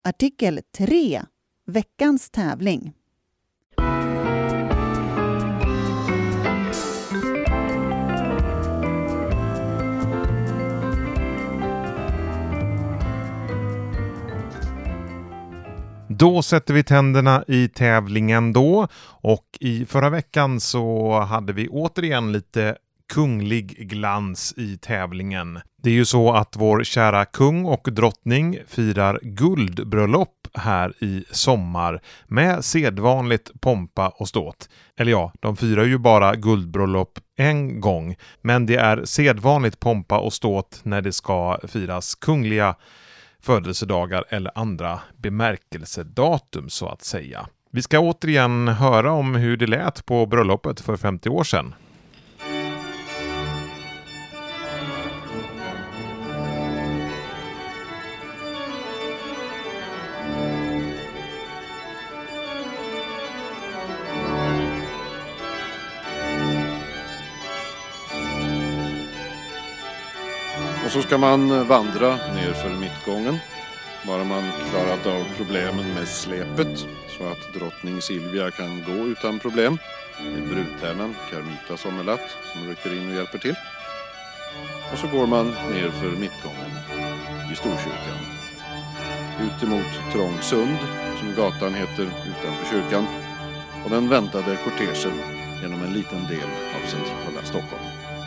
Artikel 3. Veckans tävling. Då sätter vi tänderna i tävlingen då, och i förra veckan så hade vi återigen lite kunglig glans i tävlingen. Det är ju så att vår kära kung och drottning firar guldbröllop här i sommar med sedvanligt pompa och ståt. Eller ja, de firar ju bara guldbröllop en gång, men det är sedvanligt pompa och ståt när det ska firas kungliga födelsedagar eller andra bemärkelsedatum så att säga. Vi ska återigen höra om hur det lät på bröllopet för 50 år sedan. Och så ska man vandra ner för mittgången. Bara man klarat av problemen med släpet så att drottning Silvia kan gå utan problem. Det är brudtärnan Carmita Sommerlath som rycker in och hjälper till. Och så går man ner för mittgången i Storkyrkan. Ut emot Trångsund, som gatan heter utanför kyrkan. Och den väntade kortegen genom en liten del av centrala Stockholm.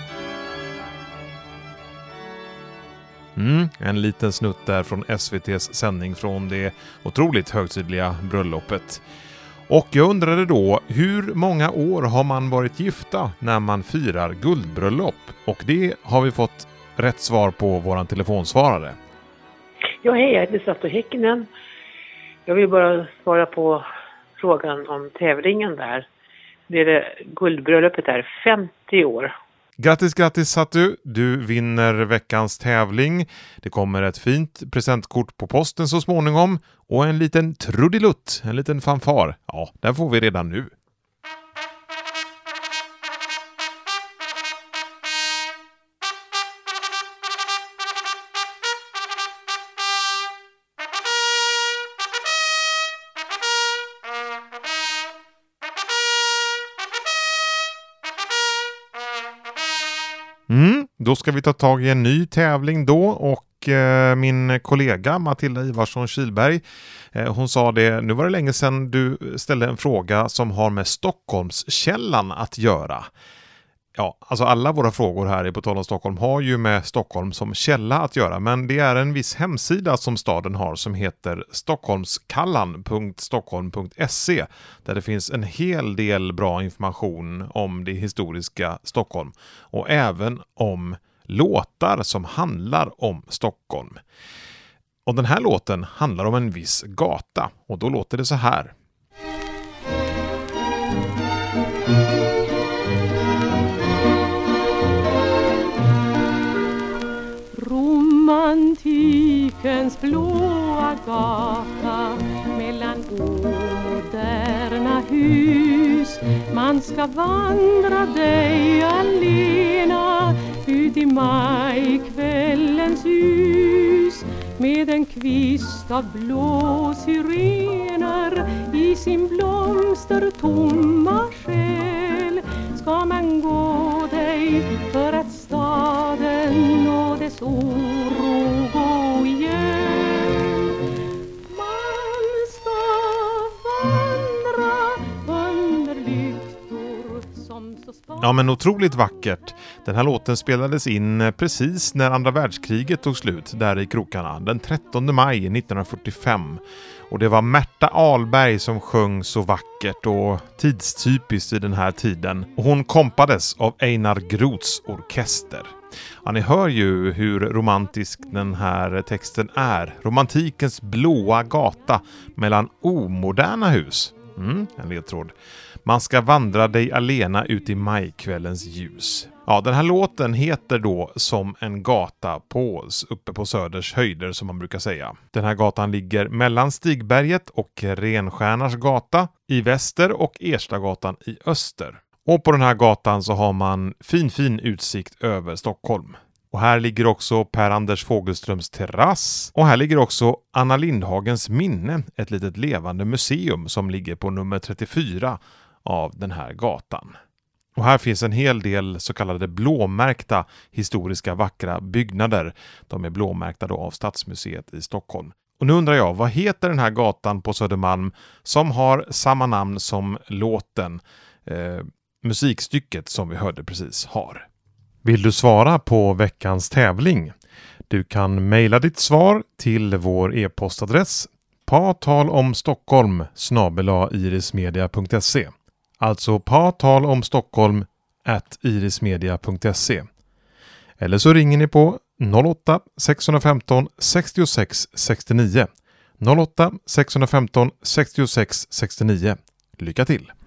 En liten snutt där från SVT:s sändning från det otroligt högtidliga bröllopet. Och jag undrade då, hur många år har man varit gifta när man firar guldbröllop? Och det har vi fått rätt svar på våran telefonsvarare. Ja, hej, jag heter Sato Häkkinen. Jag vill bara svara på frågan om tävlingen där. Guldbröllopet är 50 år. Grattis Satu, du vinner veckans tävling. Det kommer ett fint presentkort på posten så småningom och en liten trudelutt, en liten fanfar. Ja, den får vi redan nu. Då ska vi ta tag i en ny tävling då, och min kollega Matilda Ivarsson Kilberg, hon sa det, nu var det länge sedan du ställde en fråga som har med Stockholmskällan att göra. Ja, alltså alla våra frågor här i På tal om Stockholm har ju med Stockholm som källa att göra, men det är en viss hemsida som staden har som heter stockholmskallan.stockholm.se, där det finns en hel del bra information om det historiska Stockholm och även om låtar som handlar om Stockholm. Och den här låten handlar om en viss gata, och då låter det så här. Romantikens blåa gata mellan omoderna hus. Man ska vandra dig alena ut i majkvällens ljus. Med en kvist av blå syrener i sin blomstertomma själ ska man gå dig för att staden och dess oro gå igen. Man ska vandra under lyktor som så span. Ja, men otroligt vackert. Den här låten spelades in precis när andra världskriget tog slut där i krokarna, den 13 maj 1945. Och det var Märta Ahlberg som sjöng så vackert och tidstypiskt i den här tiden. Och hon kompades av Einar Groths orkester. Ja, ni hör ju hur romantisk den här texten är. Romantikens blåa gata mellan omoderna hus. En ledtråd. Man ska vandra dig alena ut i majkvällens ljus. Ja, den här låten heter då Som en gata uppe på Söders höjder, som man brukar säga. Den här gatan ligger mellan Stigberget och Renstjärnars gata i väster och Erstagatan i öster. Och på den här gatan så har man fin utsikt över Stockholm. Och här ligger också Per-Anders Fogelströms terrass. Och här ligger också Anna Lindhagens minne, ett litet levande museum som ligger på nummer 34 av den här gatan. Och här finns en hel del så kallade blåmärkta historiska vackra byggnader. De är blåmärkta då av Stadsmuseet i Stockholm. Och nu undrar jag, vad heter den här gatan på Södermalm som har samma namn som låten, musikstycket som vi hörde precis har? Vill du svara på veckans tävling? Du kan mejla ditt svar till vår e-postadress patalomstockholm@irismedia.se. Alltså patalomstockholm@irismedia.se. Eller så ringer ni på 08 615 66 69. 08 615 66 69. Lycka till!